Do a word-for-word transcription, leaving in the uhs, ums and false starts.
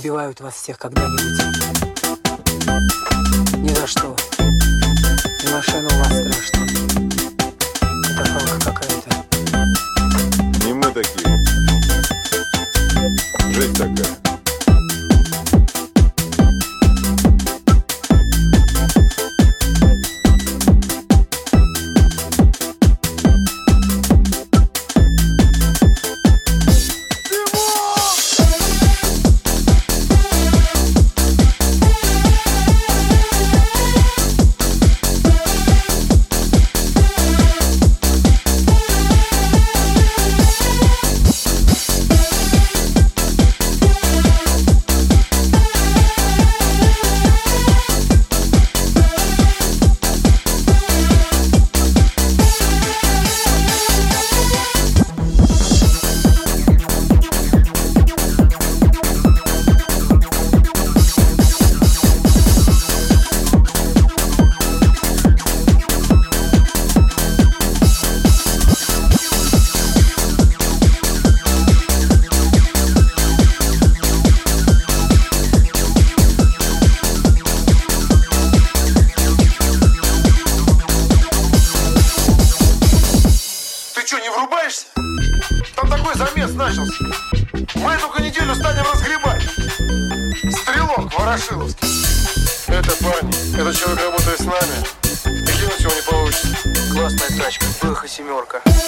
убивают вас всех когда-нибудь. Ни за что. И машина у вас страшная. Это палка какая-то. Не мы такие. Жизнь такая. Что, не врубаешься? Там такой замес начался. Мы только неделю станем разгребать. Стрелок Ворошиловский. Это парни, этот человек работает с нами. И кинуть его не получится. Классная тачка, Бэха семерка.